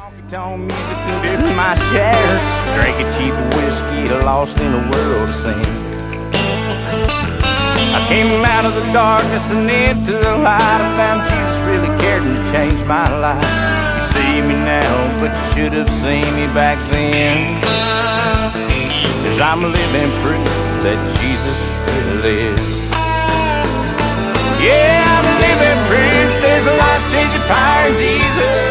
Honky-tonk music and did my share. Drinking cheap whiskey, lost in a world of sin. I came out of the darkness and into the light. I found Jesus really cared and changed my life. You see me now, but you should have seen me back then. 'Cause I'm living proof that Jesus really lives. Yeah, I'm living proof there's a life-changing power in Jesus.